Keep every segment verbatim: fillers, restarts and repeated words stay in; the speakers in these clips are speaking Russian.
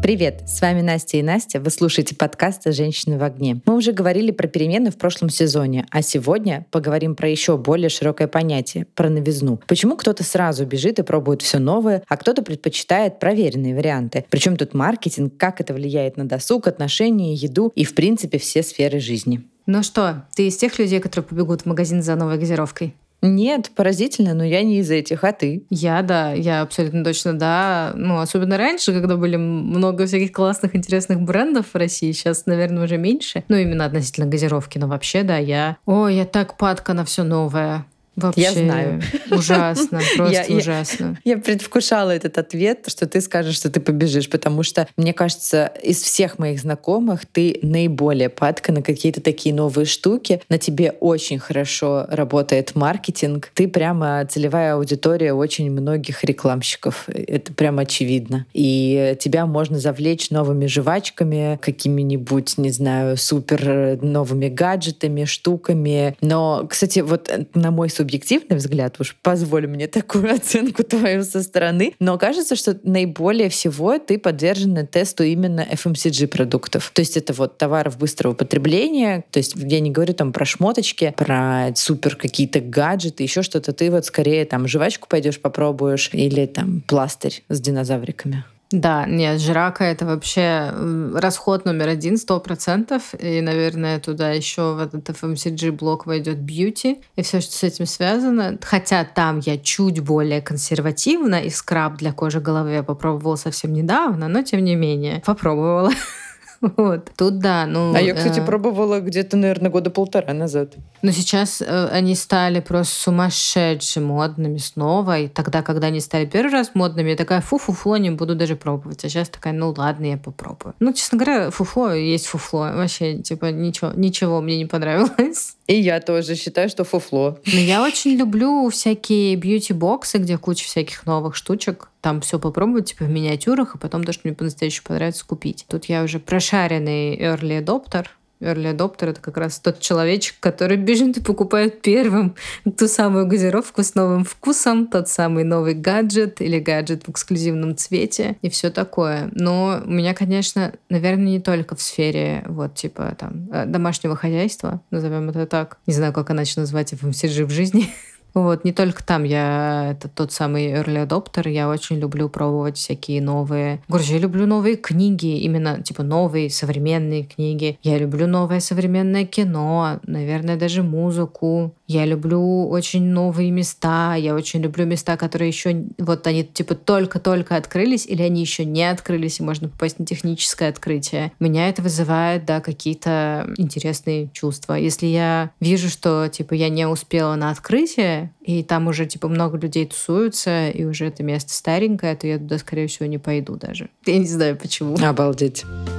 Привет, с вами Настя и Настя. Вы слушаете подкаст «Женщины в огне». Мы уже говорили про перемены в прошлом сезоне, а сегодня поговорим про еще более широкое понятие — про новизну. Почему кто-то сразу бежит и пробует все новое, а кто-то предпочитает проверенные варианты? Причем тут маркетинг, как это влияет на досуг, отношения, еду и, в принципе, все сферы жизни. Ну что, ты из тех людей, которые побегут в магазин за новой газировкой? Нет, поразительно, но я не из этих, а ты? Я, да, я абсолютно точно, да. Ну, особенно раньше, когда были много всяких классных, интересных брендов в России, сейчас, наверное, уже меньше. Ну, именно относительно газировки, но вообще, да, я... О, я так падка на все новое. Вообще я знаю. Ужасно, просто я, ужасно. Я, я предвкушала этот ответ, что ты скажешь, что ты побежишь, потому что, мне кажется, из всех моих знакомых ты наиболее падка на какие-то такие новые штуки. На тебе очень хорошо работает маркетинг. Ты прямо целевая аудитория очень многих рекламщиков. Это прямо очевидно. И тебя можно завлечь новыми жвачками, какими-нибудь, не знаю, супер новыми гаджетами, штуками. Но, кстати, вот на мой субъективный взгляд, уж позволь мне такую оценку твою со стороны, но кажется, что наиболее всего ты подвержена тесту именно эф эм си джи продуктов. То есть это вот товаров быстрого потребления, то есть я не говорю там про шмоточки, про супер какие-то гаджеты, еще что-то. Ты вот скорее там жвачку пойдешь попробуешь или там пластырь с динозавриками. Да, нет, жрака — это вообще расход номер один, сто процентов. И, наверное, туда еще в этот эф эм си джи-блок войдет бьюти и все, что с этим связано. Хотя там я чуть более консервативна, и скраб для кожи головы я попробовала совсем недавно, но тем не менее попробовала. Вот. Тут да, ну... А я, кстати, э... пробовала где-то, наверное, года полтора назад. Но сейчас э, они стали просто сумасшедше модными снова. И тогда, когда они стали первый раз модными, я такая, фу-фу-фу, не буду даже пробовать. А сейчас такая, ну ладно, я попробую. Ну, честно говоря, фуфло есть фуфло. Вообще, типа, ничего, ничего мне не понравилось. И я тоже считаю, что фуфло. Но я очень люблю всякие бьюти-боксы, где куча всяких новых штучек. Там все попробовать, типа, в миниатюрах, а потом то, что мне по-настоящему понравится, купить. Тут я уже прошаренный early adopter. Early adopter — это как раз тот человечек, который бежит и покупает первым ту самую газировку с новым вкусом, тот самый новый гаджет или гаджет в эксклюзивном цвете и все такое. Но у меня, конечно, наверное, не только в сфере вот типа там домашнего хозяйства, назовем это так. Не знаю, как иначе назвать эф эм си джи в жизни. Вот, не только там я это тот самый early adopter, я очень люблю пробовать всякие новые... Короче, я люблю новые книги, именно типа новые современные книги. Я люблю новое современное кино, наверное, даже музыку. Я люблю очень новые места, я очень люблю места, которые еще вот они типа только-только открылись или они еще не открылись, и можно попасть на техническое открытие. Меня это вызывает, да, какие-то интересные чувства. Если я вижу, что типа я не успела на открытие, и там уже, типа, много людей тусуются, и уже это место старенькое, то я туда, скорее всего, не пойду даже. Я не знаю, почему. Обалдеть.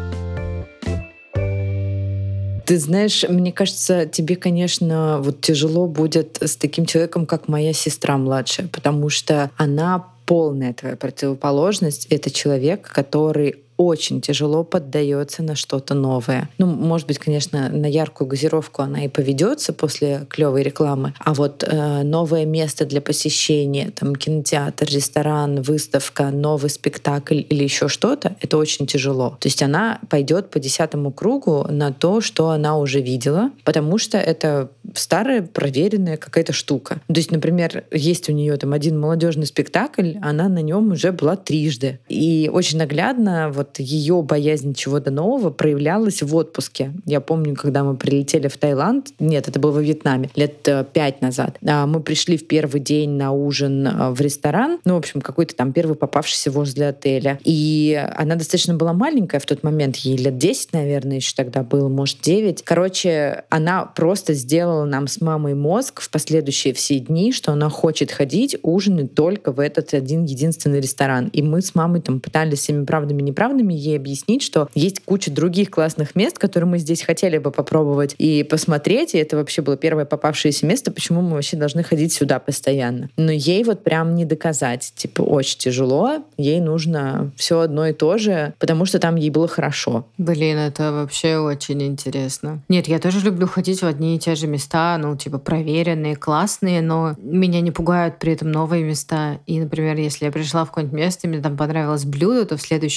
Ты знаешь, мне кажется, тебе, конечно, вот тяжело будет с таким человеком, как моя сестра младшая, потому что она полная твоя противоположность. Это человек, который очень тяжело поддается на что-то новое. Ну, может быть, конечно, на яркую газировку она и поведется после клевой рекламы, а вот э, новое место для посещения, там кинотеатр, ресторан, выставка, новый спектакль или еще что-то, это очень тяжело. То есть она пойдет по десятому кругу на то, что она уже видела, потому что это старая проверенная какая-то штука. То есть, например, есть у нее там один молодежный спектакль, она на нем уже была трижды. И очень наглядно вот ее боязнь чего-то нового проявлялась в отпуске. Я помню, когда мы прилетели в Таиланд, нет, это было во Вьетнаме, лет пять назад, мы пришли в первый день на ужин в ресторан, ну, в общем, какой-то там первый попавшийся возле отеля. И она достаточно была маленькая в тот момент, ей лет десять, наверное, еще тогда было, может, девять. Короче, она просто сделала нам с мамой мозг в последующие все дни, что она хочет ходить ужинать только в этот один единственный ресторан. И мы с мамой там пытались всеми правдами и неправдами ей объяснить, что есть куча других классных мест, которые мы здесь хотели бы попробовать и посмотреть, и это вообще было первое попавшееся место, почему мы вообще должны ходить сюда постоянно. Но ей вот прям не доказать. Типа, очень тяжело, ей нужно все одно и то же, потому что там ей было хорошо. Блин, это вообще очень интересно. Нет, я тоже люблю ходить в одни и те же места, ну, типа, проверенные, классные, но меня не пугают при этом новые места. И, например, если я пришла в какое-нибудь место, и мне там понравилось блюдо, то в следующий раз я,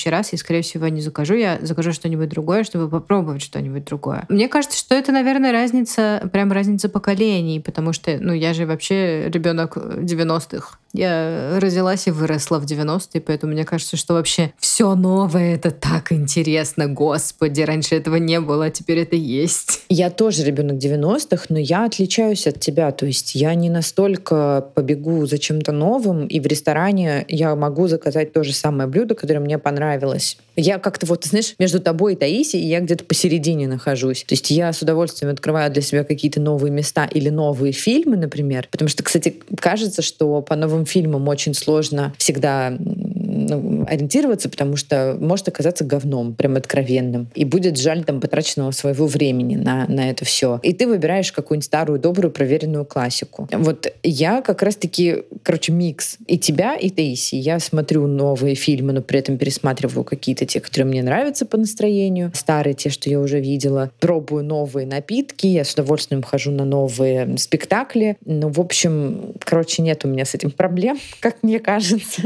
скорее всего, не закажу. Я закажу что-нибудь другое, чтобы попробовать что-нибудь другое. Мне кажется, что это, наверное, разница, прям разница поколений, потому что, ну, я же вообще ребенок девяностых. Я родилась и выросла в девяностые, поэтому мне кажется, что вообще все новое — это так интересно. Господи, раньше этого не было, а теперь это есть. Я тоже ребенок девяностых, но я отличаюсь от тебя. То есть я не настолько побегу за чем-то новым, и в ресторане я могу заказать то же самое блюдо, которое мне понравилось. Я как-то вот, знаешь, между тобой и Таисией я где-то посередине нахожусь. То есть я с удовольствием открываю для себя какие-то новые места или новые фильмы, например. Потому что, кстати, кажется, что по новым фильмам очень сложно всегда ну, ориентироваться, потому что может оказаться говном, прям откровенным. И будет жаль там потраченного своего времени на, на это все. И ты выбираешь какую-нибудь старую, добрую, проверенную классику. Вот я как раз-таки, короче, микс и тебя, и Таисии. Я смотрю новые фильмы, но при этом пересматриваю какие-то те, которые мне нравятся по настроению. Старые, те, что я уже видела. Пробую новые напитки. Я с удовольствием хожу на новые спектакли. Ну, в общем, короче, нет у меня с этим проблем, как мне кажется,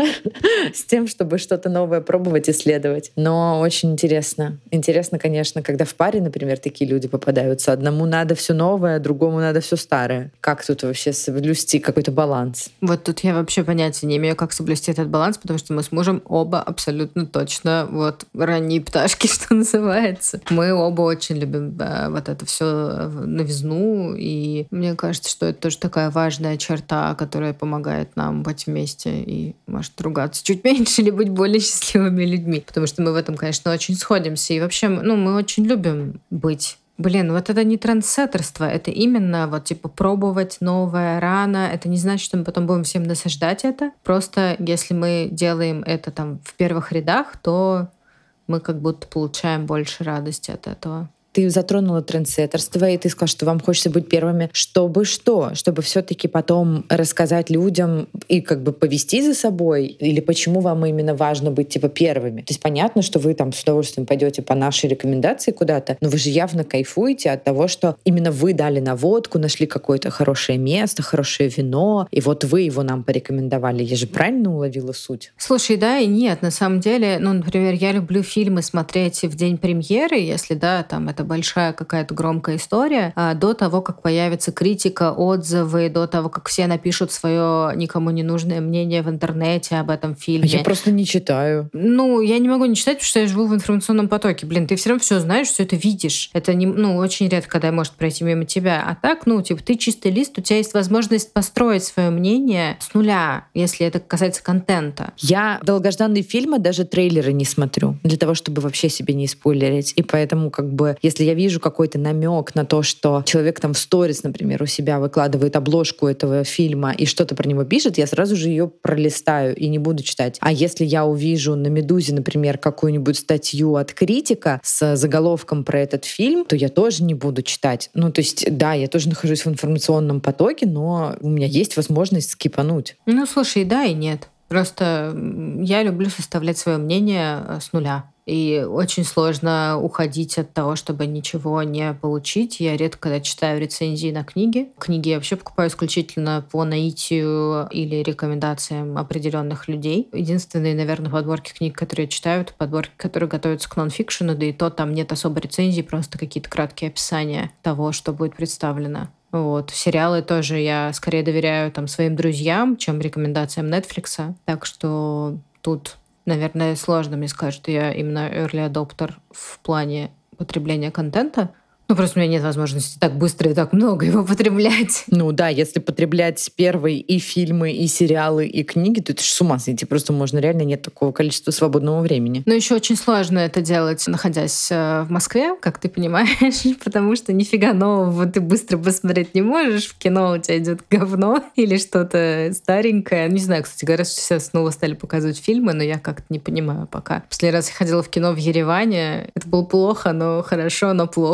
с тем, чтобы что-то новое пробовать, исследовать. Но очень интересно. Интересно, конечно, когда в паре, например, такие люди попадаются. Одному надо все новое, другому надо все старое. Как тут вообще соблюсти какой-то баланс? Вот тут я вообще понятия не имею, как соблюсти этот баланс, потому что мы с мужем оба абсолютно точно вот ранние пташки, что называется. Мы оба очень любим да, вот это все новизну, и мне кажется, что это тоже такая важная черта, которая помогает нам быть вместе и, может, ругаться чуть меньше или быть более счастливыми людьми. Потому что мы в этом, конечно, очень сходимся. И вообще, ну, мы очень любим быть. Блин, вот это не трендсеттерство, это именно вот типа пробовать новое рано. Это не значит, что мы потом будем всем насаждать это. Просто если мы делаем это там в первых рядах, то мы как будто получаем больше радости от этого. Ты затронула трендсеттерство, и ты сказала, что вам хочется быть первыми, чтобы что? Чтобы все-таки потом рассказать людям и как бы повести за собой? Или почему вам именно важно быть типа первыми? То есть понятно, что вы там с удовольствием пойдете по нашей рекомендации куда-то, но вы же явно кайфуете от того, что именно вы дали наводку, нашли какое-то хорошее место, хорошее вино, и вот вы его нам порекомендовали. Я же правильно уловила суть? Слушай, да и нет. На самом деле, ну, например, я люблю фильмы смотреть в день премьеры, если, да, там это большая какая-то громкая история, а до того, как появится критика, отзывы, до того, как все напишут свое никому не нужное мнение в интернете об этом фильме. Я просто не читаю. Ну, я не могу не читать, потому что я живу в информационном потоке. Блин, ты все равно все знаешь, все это видишь. Это не, ну, очень редко, когда может пройти мимо тебя. А так, ну, типа, ты чистый лист, у тебя есть возможность построить свое мнение с нуля, если это касается контента. Я долгожданные фильмы, даже трейлеры не смотрю, для того, чтобы вообще себе не спойлерить. И поэтому, как бы, если я вижу какой-то намек на то, что человек там в сторис, например, у себя выкладывает обложку этого фильма и что-то про него пишет, я сразу же ее пролистаю и не буду читать. А если я увижу на «Медузе», например, какую-нибудь статью от критика с заголовком про этот фильм, то я тоже не буду читать. Ну, то есть, да, я тоже нахожусь в информационном потоке, но у меня есть возможность скипануть. Ну, слушай, да и нет. Просто я люблю составлять свое мнение с нуля. И очень сложно уходить от того, чтобы ничего не получить. Я редко когда читаю рецензии на книги. Книги я вообще покупаю исключительно по наитию или рекомендациям определенных людей. Единственные, наверное, подборки книг, которые я читаю, это подборки, которые готовятся к нонфикшену, да и то там нет особо рецензий, просто какие-то краткие описания того, что будет представлено. Вот. Сериалы тоже я скорее доверяю там своим друзьям, чем рекомендациям Netflix. Так что тут, наверное, сложно мне сказать, что я именно early adopter в плане потребления контента. Ну, просто у меня нет возможности так быстро и так много его потреблять. Ну да, если потреблять первые и фильмы, и сериалы, и книги, то это ж с ума сойти. Просто можно реально нет такого количества свободного времени. Но еще очень сложно это делать, находясь в Москве, как ты понимаешь, потому что нифига нового ты быстро посмотреть не можешь. В кино у тебя идет говно или что-то старенькое. Не знаю, кстати, говорят, что сейчас снова стали показывать фильмы, но я как-то не понимаю пока. Последний раз я ходила в кино в Ереване. Это было плохо, но хорошо, но плохо. Я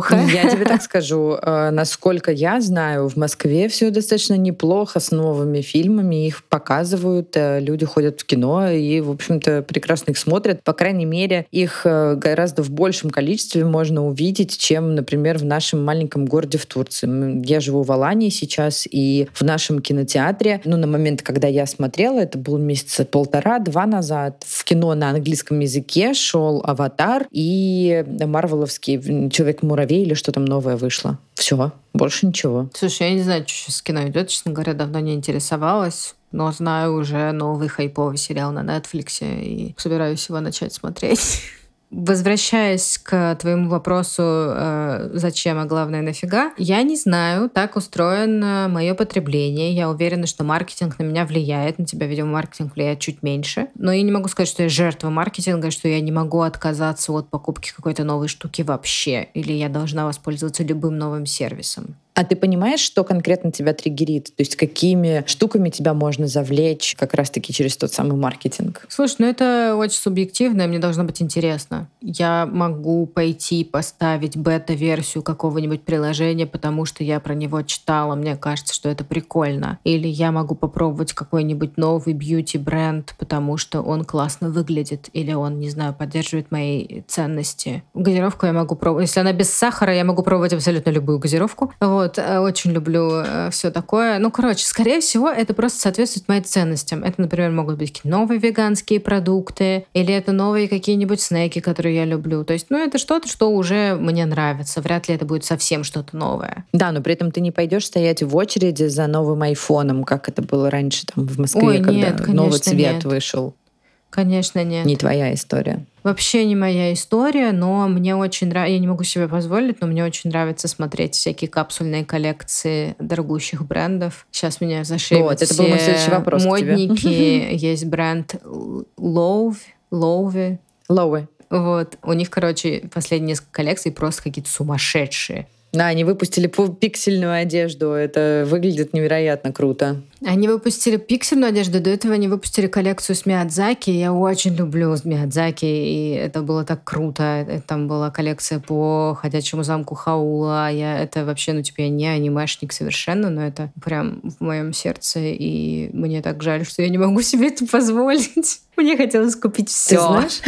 Я тебе так скажу, насколько я знаю, в Москве все достаточно неплохо с новыми фильмами. Их показывают, люди ходят в кино и, в общем-то, прекрасно их смотрят. По крайней мере, их гораздо в большем количестве можно увидеть, чем, например, в нашем маленьком городе в Турции. Я живу в Алании сейчас, и в нашем кинотеатре, ну, на момент, когда я смотрела, это был месяца полтора-два назад, в кино на английском языке шел «Аватар» и марвеловский «Человек-муравей» или что там новое вышло. Все, больше ничего. Слушай, я не знаю, что сейчас с кино идет, честно говоря, давно не интересовалась. Но знаю уже новый хайповый сериал на Netflix и собираюсь его начать смотреть. Возвращаясь к твоему вопросу, э, зачем, а главное, нафига, я не знаю, так устроено мое потребление. Я уверена, что маркетинг на меня влияет. На тебя, видимо, маркетинг влияет чуть меньше. Но я не могу сказать, что я жертва маркетинга, что я не могу отказаться от покупки какой-то новой штуки вообще. Или я должна воспользоваться любым новым сервисом. А ты понимаешь, что конкретно тебя триггерит? То есть какими штуками тебя можно завлечь как раз-таки через тот самый маркетинг? Слушай, ну это очень субъективно, и мне должно быть интересно. Я могу пойти поставить бета-версию какого-нибудь приложения, потому что я про него читала, мне кажется, что это прикольно. Или я могу попробовать какой-нибудь новый бьюти-бренд, потому что он классно выглядит, или он, не знаю, поддерживает мои ценности. Газировку я могу пробовать. Если она без сахара, я могу пробовать абсолютно любую газировку. Вот. Очень люблю все такое. Ну, короче, скорее всего, это просто соответствует моим ценностям. Это, например, могут быть новые веганские продукты, или это новые какие-нибудь снеки, которые я люблю. То есть, ну, это что-то, что уже мне нравится. Вряд ли это будет совсем что-то новое. Да, но при этом ты не пойдешь стоять в очереди за новым айфоном, как это было раньше там в Москве, Ой, когда нет, новый цвет нет. вышел. Конечно, нет. Не твоя история. Вообще не моя история, но мне очень нравится, я не могу себе позволить, но мне очень нравится смотреть всякие капсульные коллекции дорогущих брендов. Сейчас меня зашибут вот, это все был мой следующий вопрос модники. Есть бренд Loewe. Loewe. Loewe. Вот. У них, короче, последние несколько коллекций просто какие-то сумасшедшие. Да, они выпустили пиксельную одежду. Это выглядит невероятно круто. Они выпустили пиксельную одежду, до этого они выпустили коллекцию с Миядзаки. Я очень люблю Миядзаки, и это было так круто. Там была коллекция по «Ходячему замку Хаула». Я, это вообще, ну, типа, я не анимешник совершенно, но это прям в моем сердце, и мне так жаль, что я не могу себе это позволить. Мне хотелось купить все. Ты знаешь,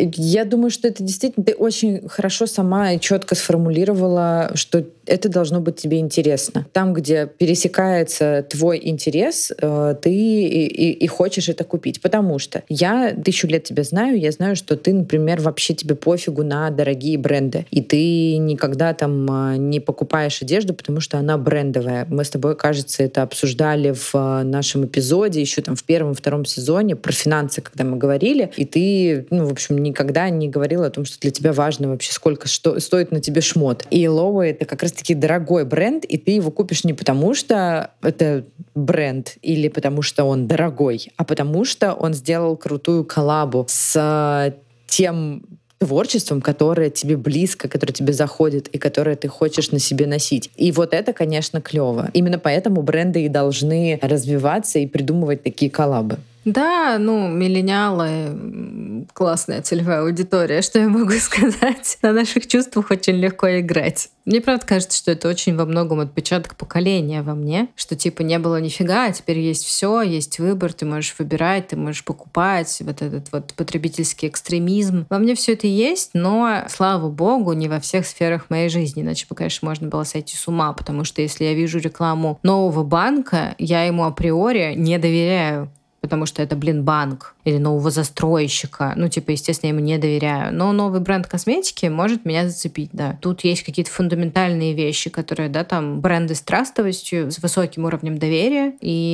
я думаю, что это действительно... Ты очень хорошо сама и четко сформулировала, что это должно быть тебе интересно. Там, где пересекается твой интерес, ты и, и, и хочешь это купить. Потому что я тысячу лет тебя знаю, я знаю, что ты, например, вообще тебе пофигу на дорогие бренды. И ты никогда там не покупаешь одежду, потому что она брендовая. Мы с тобой, кажется, это обсуждали в нашем эпизоде, еще там в первом-втором сезоне про финансы, когда мы говорили. И ты, ну, в общем, никогда не говорила о том, что для тебя важно вообще, сколько что, стоит на тебе шмот. И Loewe — это как раз-таки дорогой бренд, и ты его купишь не потому, что это бренд или потому, что он дорогой, а потому, что он сделал крутую коллабу с тем творчеством, которое тебе близко, которое тебе заходит и которое ты хочешь на себе носить. И вот это, конечно, клево. Именно поэтому бренды и должны развиваться и придумывать такие коллабы. Да, ну, миллениалы — классная целевая аудитория, что я могу сказать. На наших чувствах очень легко играть. Мне правда кажется, что это очень во многом отпечаток поколения во мне, что типа не было нифига, а теперь есть все, есть выбор, ты можешь выбирать, ты можешь покупать, вот этот вот потребительский экстремизм. Во мне все это есть, но, слава богу, не во всех сферах моей жизни, иначе бы, конечно, можно было сойти с ума, потому что если я вижу рекламу нового банка, я ему априори не доверяю. Потому что это, блин, банк или нового застройщика. Ну, типа, естественно, я ему не доверяю. Но новый бренд косметики может меня зацепить, да. Тут есть какие-то фундаментальные вещи, которые, да, там, бренды с трастовостью, с высоким уровнем доверия,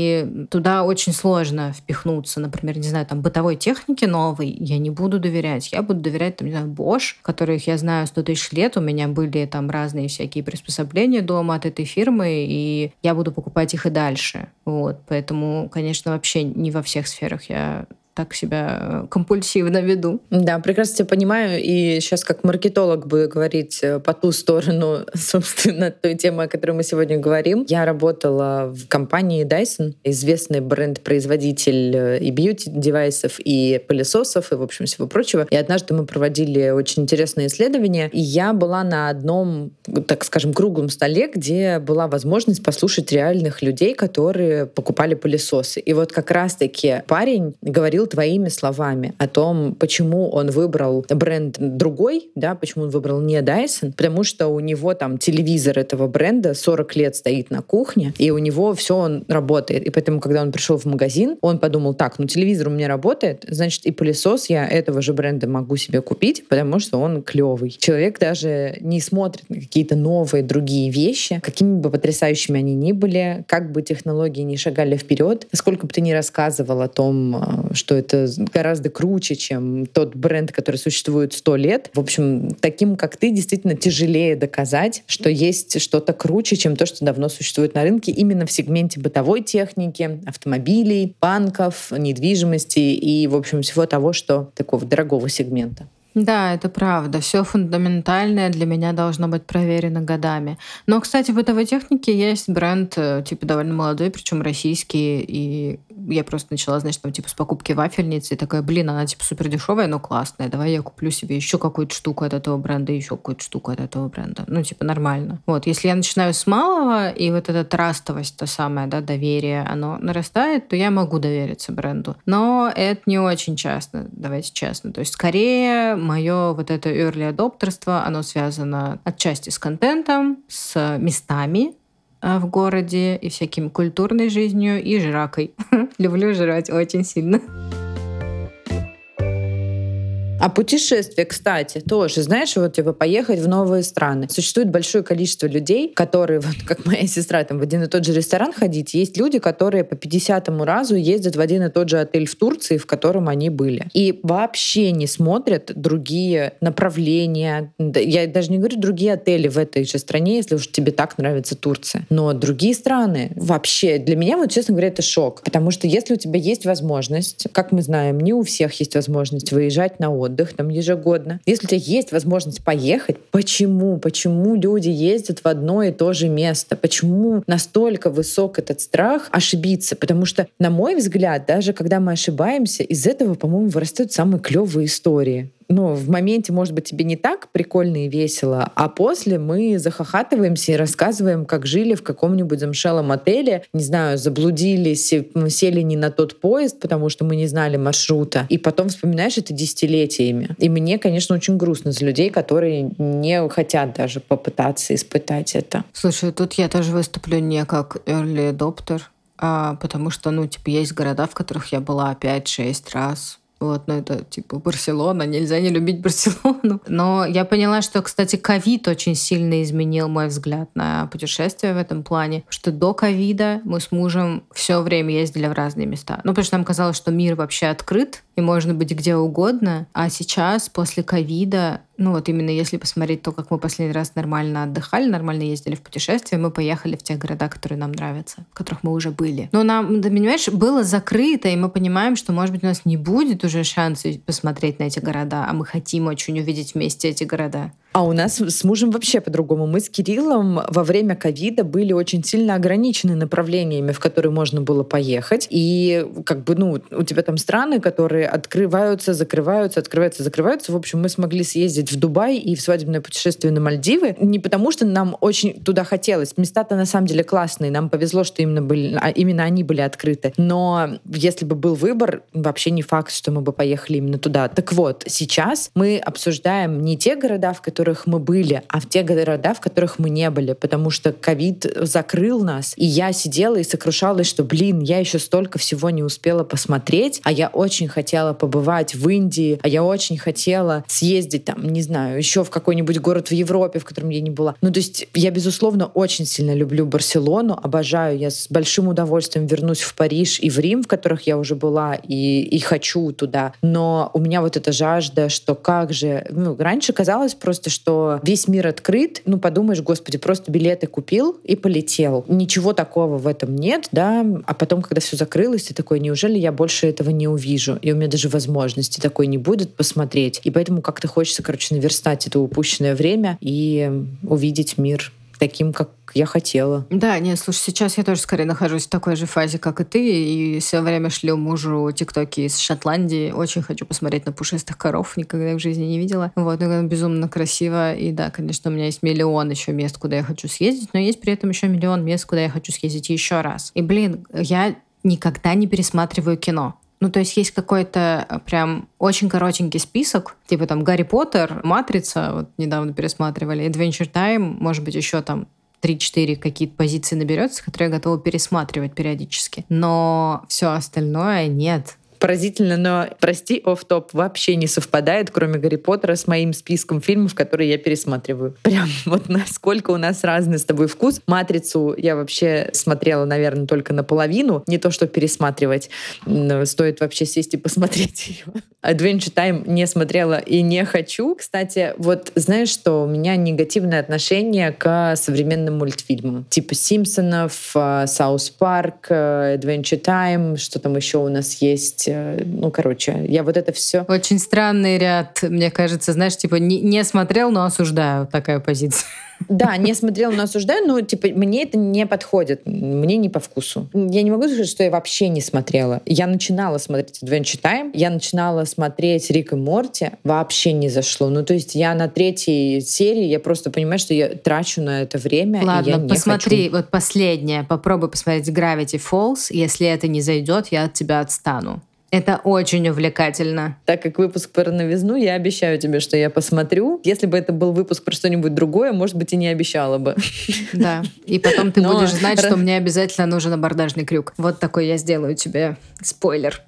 и туда очень сложно впихнуться. Например, не знаю, там, бытовой технике новой я не буду доверять. Я буду доверять, там, не знаю, Bosch, которых я знаю сто тысяч лет. У меня были там разные всякие приспособления дома от этой фирмы, и я буду покупать их и дальше. Вот. Поэтому, конечно, вообще не во всех сферах я так себя компульсивно веду. Да, прекрасно тебя понимаю. И сейчас как маркетолог буду говорить по ту сторону, собственно, той темы, о которой мы сегодня говорим. Я работала в компании Dyson, известный бренд-производитель и бьюти-девайсов, и пылесосов, и, в общем, всего прочего. И однажды мы проводили очень интересные исследования, и я была на одном, так скажем, круглом столе, где была возможность послушать реальных людей, которые покупали пылесосы. И вот как раз-таки парень говорил твоими словами о том, почему он выбрал бренд другой, да, почему он выбрал не Dyson, потому что у него там телевизор этого бренда сорок лет стоит на кухне, и у него все он работает. И поэтому, когда он пришел в магазин, он подумал: так, ну телевизор у меня работает, значит, и пылесос я этого же бренда могу себе купить, потому что он клевый. Человек даже не смотрит на какие-то новые другие вещи, какими бы потрясающими они ни были, как бы технологии не шагали вперед, сколько бы ты ни рассказывал о том, что это гораздо круче, чем тот бренд, который существует сто лет. В общем, таким, как ты, действительно тяжелее доказать, что есть что-то круче, чем то, что давно существует на рынке, именно в сегменте бытовой техники, автомобилей, банков, недвижимости и, в общем, всего того, что такого дорогого сегмента. Да, это правда. Все фундаментальное для меня должно быть проверено годами. Но, кстати, в бытовой технике есть бренд, типа, довольно молодой, причем российский, и я просто начала, значит, там, типа, с покупки вафельницы, и такая: блин, она, типа, супер дешевая, но классная, давай я куплю себе еще какую-то штуку от этого бренда, еще какую-то штуку от этого бренда. Ну, типа, нормально. Вот, если я начинаю с малого, и вот эта трастовость, то самое, да, доверие, оно нарастает, то я могу довериться бренду. Но это не очень часто, давайте честно. То есть, скорее, мое вот это early adopterство, оно связано отчасти с контентом, с местами в городе и всяким культурной жизнью и жракой. Люблю жрать очень сильно. А путешествия, кстати, тоже, знаешь, вот типа поехать в новые страны. Существует большое количество людей, которые, вот как моя сестра, там в один и тот же ресторан ходить. Есть люди, которые по пятидесятому разу ездят в один и тот же отель в Турции, в котором они были. И вообще не смотрят другие направления. Я даже не говорю другие отели в этой же стране, если уж тебе так нравится Турция. Но другие страны вообще, для меня, вот честно говоря, это шок. Потому что если у тебя есть возможность, как мы знаем, не у всех есть возможность выезжать на отдых, отдых там ежегодно. Если у тебя есть возможность поехать, почему? Почему люди ездят в одно и то же место? Почему настолько высок этот страх ошибиться? Потому что, на мой взгляд, даже когда мы ошибаемся, из этого, по-моему, вырастают самые клевые истории. Ну, в моменте, может быть, тебе не так прикольно и весело, а после мы захахатываемся и рассказываем, как жили в каком-нибудь замшелом отеле, не знаю, заблудились, сели не на тот поезд, потому что мы не знали маршрута, и потом вспоминаешь это десятилетиями. И мне, конечно, очень грустно за людей, которые не хотят даже попытаться испытать это. Слушай, тут я тоже выступлю не как early adopter, а потому что, ну, типа, есть города, в которых я была пять-шесть раз. Вот, ну это типа Барселона, нельзя не любить Барселону. Но я поняла, что, кстати, ковид очень сильно изменил мой взгляд на путешествия в этом плане, что до ковида мы с мужем все время ездили в разные места. Ну, потому что нам казалось, что мир вообще открыт, и можно быть где угодно. А сейчас, после ковида, ну вот именно если посмотреть то, как мы последний раз нормально отдыхали, нормально ездили в путешествия, мы поехали в те города, которые нам нравятся, в которых мы уже были. Но нам, ты понимаешь, было закрыто, и мы понимаем, что, может быть, у нас не будет уже шанса посмотреть на эти города, а мы хотим очень увидеть вместе эти города. А у нас с мужем вообще по-другому. Мы с Кириллом во время ковида были очень сильно ограничены направлениями, в которые можно было поехать. И как бы, ну, у тебя там страны, которые открываются, закрываются, открываются, закрываются. В общем, мы смогли съездить в Дубай и в свадебное путешествие на Мальдивы. Не потому, что нам очень туда хотелось. Места-то на самом деле классные. Нам повезло, что именно, были, а именно они были открыты. Но если бы был выбор, вообще не факт, что мы бы поехали именно туда. Так вот, сейчас мы обсуждаем не те города, в которых в которых мы были, а в те города, в которых мы не были, потому что ковид закрыл нас, и я сидела и сокрушалась, что, блин, я еще столько всего не успела посмотреть, а я очень хотела побывать в Индии, а я очень хотела съездить там, не знаю, еще в какой-нибудь город в Европе, в котором я не была. Ну, то есть я, безусловно, очень сильно люблю Барселону, обожаю, я с большим удовольствием вернусь в Париж и в Рим, в которых я уже была, и, и хочу туда. Но у меня вот эта жажда, что как же... Ну, раньше казалось просто, что весь мир открыт, ну, подумаешь, господи, просто билеты купил и полетел. Ничего такого в этом нет, да, а потом, когда все закрылось, ты такой, неужели я больше этого не увижу? И у меня даже возможности такой не будет посмотреть. И поэтому как-то хочется, короче, наверстать это упущенное время и увидеть мир таким, как я хотела. Да, нет, слушай, сейчас я тоже скорее нахожусь в такой же фазе, как и ты, и все время шлю мужу тиктоки из Шотландии. Очень хочу посмотреть на пушистых коров, никогда их в жизни не видела. Вот, ну, безумно красиво. И да, конечно, у меня есть миллион еще мест, куда я хочу съездить, но есть при этом еще миллион мест, куда я хочу съездить еще раз. И, блин, я никогда не пересматриваю кино. Ну, то есть есть какой-то прям очень коротенький список, типа там «Гарри Поттер», «Матрица», вот недавно пересматривали, «Adventure Time», может быть, еще там три-четыре какие-то позиции наберется, которые я готова пересматривать периодически. Но все остальное нет. Поразительно, но, прости, офф-топ вообще не совпадает, кроме Гарри Поттера, с моим списком фильмов, которые я пересматриваю. Прям вот насколько у нас разный с тобой вкус. «Матрицу» я вообще смотрела, наверное, только наполовину. Не то, что пересматривать. Но стоит вообще сесть и посмотреть ее. Adventure Time не смотрела и не хочу. Кстати, вот знаешь, что у меня негативное отношение к современным мультфильмам. Типа «Симпсонов», «Саус Парк», Adventure Time, что там еще у нас есть. Ну, короче, я вот это все. Очень странный ряд, мне кажется, знаешь, типа не, не смотрел, но осуждаю, такая позиция. Да, не смотрела, но осуждаю, но типа мне это не подходит, мне не по вкусу. Я не могу сказать, что я вообще не смотрела. Я начинала смотреть Adventure Time, я начинала смотреть Рик и Морти, вообще не зашло. Ну, то есть я на третьей серии, я просто понимаю, что я трачу на это время, Ладно, и я не посмотри, хочу. Вот последнее, попробуй посмотреть Gravity Falls, если это не зайдет, я от тебя отстану. Это очень увлекательно. Так как выпуск про новизну, я обещаю тебе, что я посмотрю. Если бы это был выпуск про что-нибудь другое, может быть, и не обещала бы. Да, и потом ты Но... будешь знать, что мне обязательно нужен абордажный крюк. Вот такой я сделаю тебе спойлер.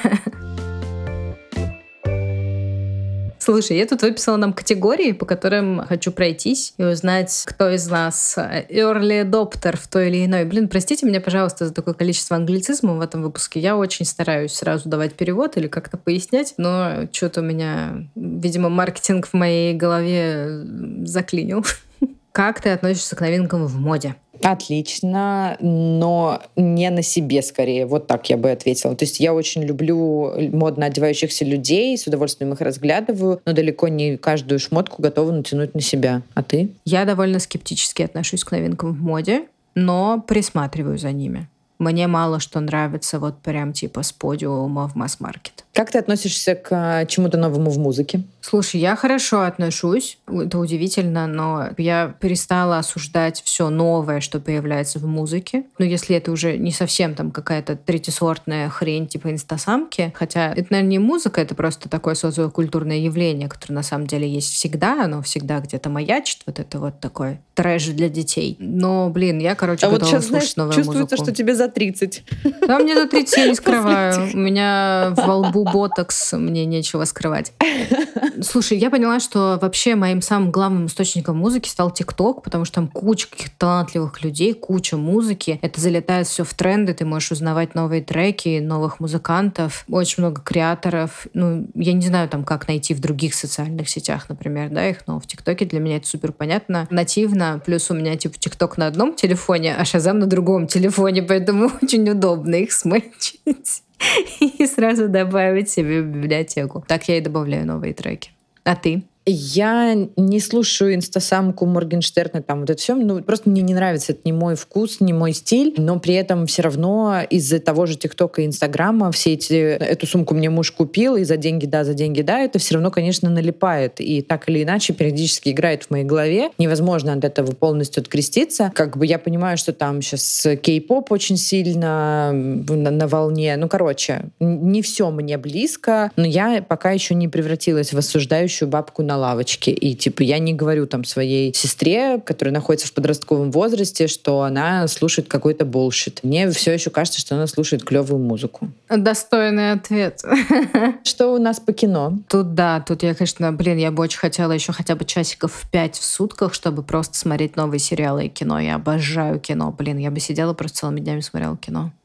Слушай, я тут выписала нам категории, по которым хочу пройтись и узнать, кто из нас early adopter в той или иной. Блин, простите меня, пожалуйста, за такое количество англицизмов в этом выпуске. Я очень стараюсь сразу давать перевод или как-то пояснять, но что-то у меня, видимо, маркетинг в моей голове заклинил. Как ты относишься к новинкам в моде? Отлично, но не на себе скорее. Вот так я бы ответила. То есть я очень люблю модно одевающихся людей, с удовольствием их разглядываю, но далеко не каждую шмотку готова натянуть на себя. А ты? Я довольно скептически отношусь к новинкам в моде, но присматриваю за ними. Мне мало что нравится вот прям типа с подиума в масс-маркет. Как ты относишься к чему-то новому в музыке? Слушай, я хорошо отношусь, это удивительно, но я перестала осуждать все новое, что появляется в музыке. Но если это уже не совсем там какая-то третьесортная хрень типа инстасамки, хотя это, наверное, не музыка, это просто такое социокультурное явление, которое на самом деле есть всегда, оно всегда где-то маячит, вот это вот такой трэш для детей. Но, блин, я, короче, а готова вот сейчас, слушать знаешь, новую чувствуется, музыку. что тебе за тридцать. Да, мне за тридцать я не скрываю. У меня во лбу ботокс, мне нечего скрывать. Слушай, я поняла, что вообще моим самым главным источником музыки стал ТикТок, потому что там куча каких-то талантливых людей, куча музыки. Это залетает все в тренды, ты можешь узнавать новые треки, новых музыкантов, очень много креаторов. Ну, я не знаю, там, как найти в других социальных сетях, например, да, их, но в ТикТоке для меня это супер понятно. Нативно, плюс у меня, типа, ТикТок на одном телефоне, а Шазам на другом телефоне, поэтому очень удобно их смычить и сразу добавить себе в библиотеку. Так я и добавляю новые треки. А ты? Я не слушаю инстасамку Моргенштерна, там вот это все. Ну, просто мне не нравится, это не мой вкус, не мой стиль. Но при этом все равно из-за того же ТикТока и Инстаграма все эти... Эту сумку мне муж купил, и за деньги да, за деньги да, это все равно, конечно, налипает. И так или иначе периодически играет в моей голове. Невозможно от этого полностью откреститься. Как бы я понимаю, что там сейчас кей-поп очень сильно на, на волне. Ну, короче, не все мне близко, но я пока еще не превратилась в осуждающую бабку на лавочке. И типа я не говорю там своей сестре, которая находится в подростковом возрасте, что она слушает какой-то булшит. Мне все еще кажется, что она слушает клевую музыку. Достойный ответ. Что у нас по кино? Тут да, тут я, конечно, блин, я бы очень хотела еще хотя бы часиков пять в сутках, чтобы просто смотреть новые сериалы и кино. Я обожаю кино, блин, я бы сидела просто целыми днями смотрела кино.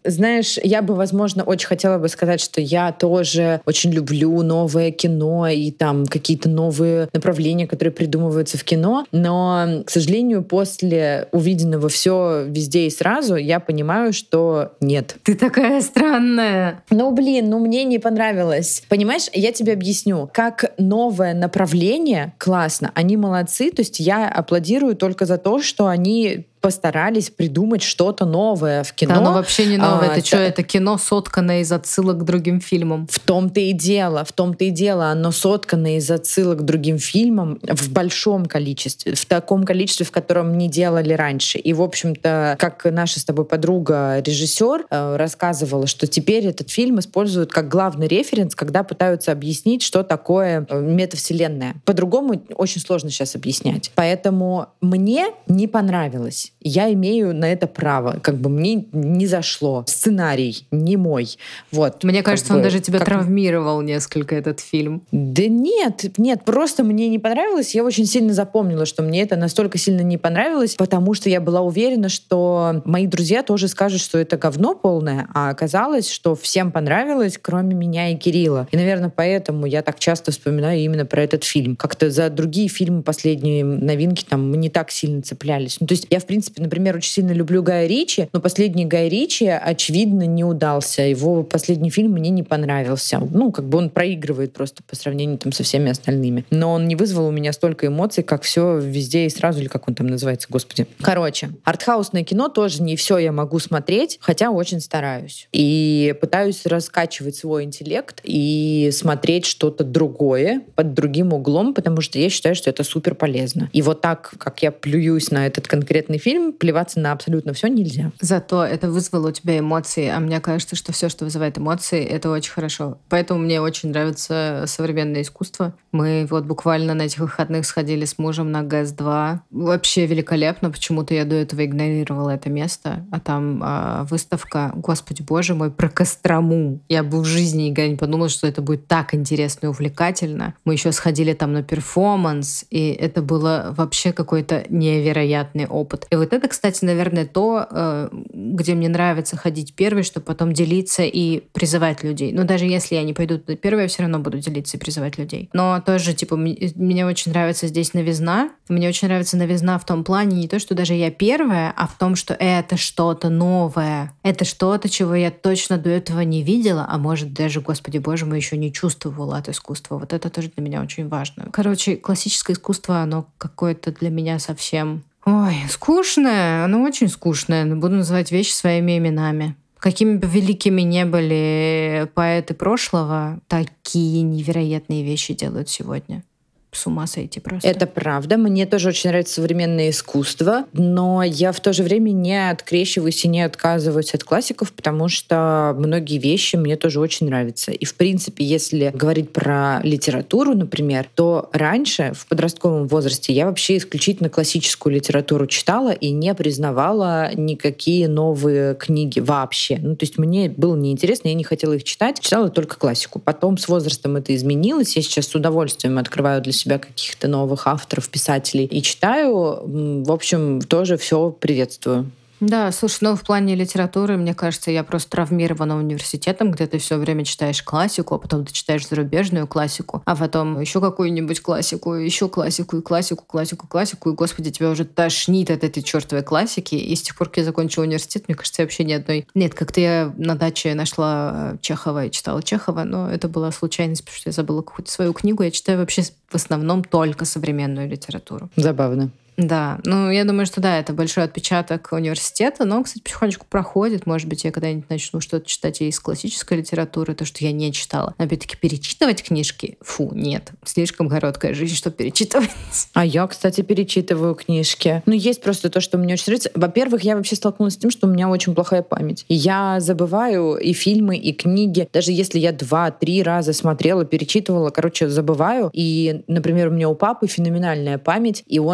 Знаешь, я бы, возможно, очень хотела бы сказать, что я тоже очень люблю новое кино и там какие-то новые направления, которые придумываются в кино, но, к сожалению, после увиденного все везде и сразу я понимаю, что нет. Ты такая странная. Ну, блин, ну мне не понравилось. Понимаешь, я тебе объясню. Как новое направление, классно, они молодцы, то есть я аплодирую только за то, что они постарались придумать что-то новое в кино. Да, оно вообще не новое. А, это та- что, это кино, сотканное из отсылок к другим фильмам. В том-то и дело, в том-то и дело. Оно соткано из отсылок к другим фильмам в большом количестве, в таком количестве, в котором не делали раньше. И, в общем-то, как наша с тобой подруга, режиссер, э, рассказывала, что теперь этот фильм используют как главный референс, когда пытаются объяснить, что такое э, метавселенная. По-другому очень сложно сейчас объяснять. Поэтому мне не понравилось. Я имею на это право. Как бы мне не зашло. Сценарий не мой. Вот. Мне кажется, Как он бы, даже тебя как- травмировал несколько, этот фильм. Да нет, нет, просто мне не понравилось. Я очень сильно запомнила, что мне это настолько сильно не понравилось, потому что я была уверена, что мои друзья тоже скажут, что это говно полное, а оказалось, что всем понравилось, кроме меня и Кирилла. И, наверное, поэтому я так часто вспоминаю именно про этот фильм. Как-то за другие фильмы, последние новинки, там, мы не так сильно цеплялись. Ну, то есть я, в принципе, например, очень сильно люблю Гая Ричи, но последний Гай Ричи, очевидно, не удался. Его последний фильм мне не понравился. Ну, как бы он проигрывает просто по сравнению там со всеми остальными. Но он не вызвал у меня столько эмоций, как все везде и сразу, или как он там называется, господи. Короче, артхаусное кино тоже не все я могу смотреть, хотя очень стараюсь. И пытаюсь раскачивать свой интеллект и смотреть что-то другое под другим углом, потому что я считаю, что это супер полезно. И вот так, как я плююсь на этот конкретный фильм, плеваться на абсолютно все нельзя. Зато это вызвало у тебя эмоции, а мне кажется, что все, что вызывает эмоции, это очень хорошо. Поэтому мне очень нравится современное искусство. Мы вот буквально на этих выходных сходили с мужем на ГЭС два. Вообще великолепно. Почему-то я до этого игнорировала это место. А там а, выставка, господи боже мой, про Кострому. Я бы в жизни никогда не подумала, что это будет так интересно и увлекательно. Мы еще сходили там на перформанс, и это было вообще какой-то невероятный опыт. И вот это, кстати, наверное, то, э, где мне нравится ходить первой, чтобы потом делиться и призывать людей. Но даже если я не пойду туда первой, я все равно буду делиться и призывать людей. Но тоже, типа, м- мне очень нравится здесь новизна. Мне очень нравится новизна в том плане не то, что даже я первая, а в том, что это что-то новое. Это что-то, чего я точно до этого не видела, а может даже, господи боже мой, еще не чувствовала от искусства. Вот это тоже для меня очень важно. Короче, классическое искусство, оно какое-то для меня совсем... Ой, скучное, оно очень скучное. Но буду называть вещи своими именами. Какими бы великими не были поэты прошлого, такие невероятные вещи делают сегодня. С ума сойти просто. Это правда. Мне тоже очень нравится современное искусство, но я в то же время не открещиваюсь и не отказываюсь от классиков, потому что многие вещи мне тоже очень нравятся. И, в принципе, если говорить про литературу, например, то раньше, в подростковом возрасте, я вообще исключительно классическую литературу читала и не признавала никакие новые книги вообще. Ну, то есть мне было неинтересно, я не хотела их читать, читала только классику. Потом с возрастом это изменилось. Я сейчас с удовольствием открываю для себя каких-то новых авторов, писателей и читаю. В общем, тоже все приветствую. Да, слушай, ну в плане литературы, мне кажется, я просто травмирована университетом, где ты все время читаешь классику, а потом ты читаешь зарубежную классику, а потом еще какую-нибудь классику, еще классику, и классику, классику, классику, и, господи, тебя уже тошнит от этой чертовой классики. И с тех пор, как я закончила университет, мне кажется, вообще ни одной... Нет, как-то я на даче нашла Чехова и читала Чехова, но это была случайность, потому что я забыла какую-то свою книгу. Я читаю вообще в основном только современную литературу. Забавно. Да, ну я думаю, что да, это большой отпечаток университета, но, кстати, потихонечку проходит. Может быть, я когда-нибудь начну что-то читать и из классической литературы, то, что я не читала. Опять-таки, перечитывать книжки? Фу, нет. Слишком короткая жизнь, чтобы перечитывать. А я, кстати, перечитываю книжки. Ну, есть просто то, что мне очень нравится. Во-первых, я вообще столкнулась с тем, что у меня очень плохая память. И я забываю и фильмы, и книги. Даже если я два-три раза смотрела, перечитывала, короче, забываю. И, например, у меня у папы феноменальная память, и он там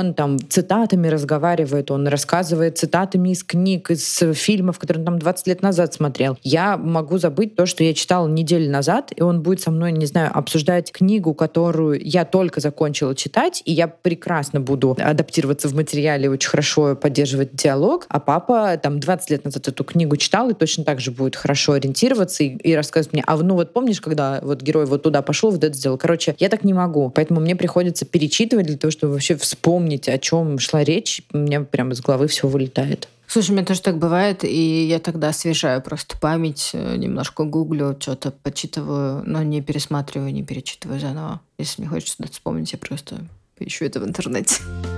цитатами разговаривает, он рассказывает цитатами из книг, из фильмов, которые он там двадцать лет назад смотрел. Я могу забыть то, что я читала неделю назад, и он будет со мной, не знаю, обсуждать книгу, которую я только закончила читать, и я прекрасно буду адаптироваться в материале, очень хорошо поддерживать диалог, а папа там двадцать лет назад эту книгу читал и точно так же будет хорошо ориентироваться и, и рассказывать мне, а ну вот помнишь, когда вот герой вот туда пошел, вот это сделал? Короче, я так не могу, поэтому мне приходится перечитывать для того, чтобы вообще вспомнить, о чем шла речь. У меня прямо из головы все вылетает. Слушай, у меня тоже так бывает, и я тогда освежаю просто память, немножко гуглю, что-то почитываю, но не пересматриваю, не перечитываю заново. Если мне хочется что-то вспомнить, я просто поищу это в интернете.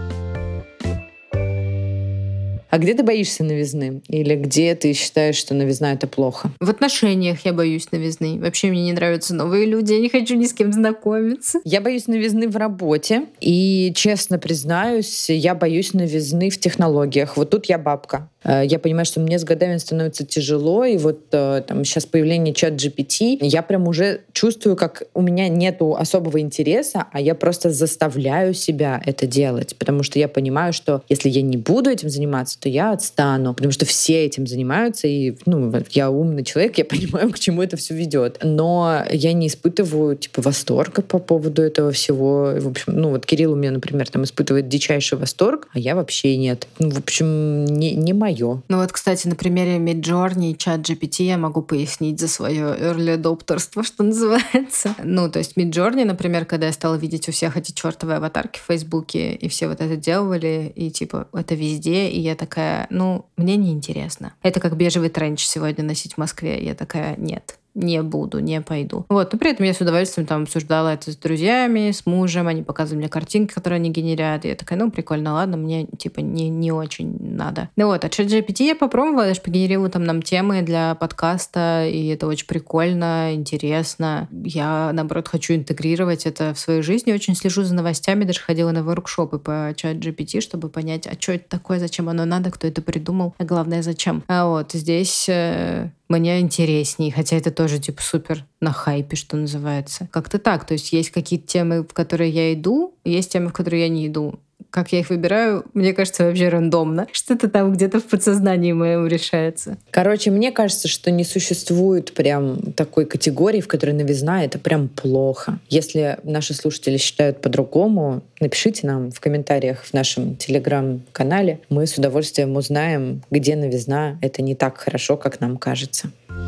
А где ты боишься новизны? Или где ты считаешь, что новизна — это плохо? В отношениях я боюсь новизны. Вообще мне не нравятся новые люди, я не хочу ни с кем знакомиться. Я боюсь новизны в работе. И, честно признаюсь, я боюсь новизны в технологиях. Вот тут я бабка. Я понимаю, что мне с годами становится тяжело, и вот там сейчас появление чат джи пи ти, я прям уже чувствую, как у меня нету особого интереса, а я просто заставляю себя это делать, потому что я понимаю, что если я не буду этим заниматься, то я отстану, потому что все этим занимаются, и ну, я умный человек, я понимаю, к чему это все ведет. Но я не испытываю типа восторга по поводу этого всего. В общем, ну вот Кирилл у меня, например, там испытывает дичайший восторг, а я вообще нет. Ну, в общем, не, не моё. Ну вот, кстати, на примере Midjourney и чат джи пи ти я могу пояснить за свое early adopterство, что называется. Ну, то есть Midjourney, например, когда я стала видеть у всех эти чертовые аватарки в Фейсбуке, и все вот это делали, и типа это везде, и я такая, ну, мне неинтересно. Это как бежевый тренч сегодня носить в Москве. Я такая, нет. Не буду, не пойду. Вот, но при этом я с удовольствием там обсуждала это с друзьями, с мужем, они показывали мне картинки, которые они генерят, и я такая, ну, прикольно, ладно, мне, типа, не, не очень надо. Ну вот, а чат джи пи ти я попробовала, я же погенерила там нам темы для подкаста, и это очень прикольно, интересно. Я, наоборот, хочу интегрировать это в свою жизнь, я очень слежу за новостями, даже ходила на воркшопы по чат джи пи ти, чтобы понять, а что это такое, зачем оно надо, кто это придумал, а главное, зачем. А вот здесь... Э- мне интересней, хотя это тоже типа супер на хайпе, что называется. Как-то так. То есть есть какие-то темы, в которые я иду, есть темы, в которые я не иду. Как я их выбираю, мне кажется, вообще рандомно. Что-то там где-то в подсознании моем решается. Короче, мне кажется, что не существует прям такой категории, в которой новизна — это прям плохо. Если наши слушатели считают по-другому, напишите нам в комментариях в нашем телеграм-канале. Мы с удовольствием узнаем, где новизна — это не так хорошо, как нам кажется.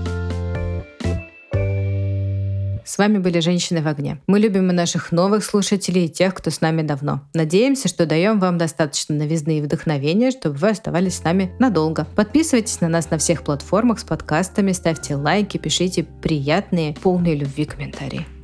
С вами были «Женщины в огне». Мы любим и наших новых слушателей, и тех, кто с нами давно. Надеемся, что даем вам достаточно новизны и вдохновения, чтобы вы оставались с нами надолго. Подписывайтесь на нас на всех платформах с подкастами, ставьте лайки, пишите приятные, полные любви комментарии.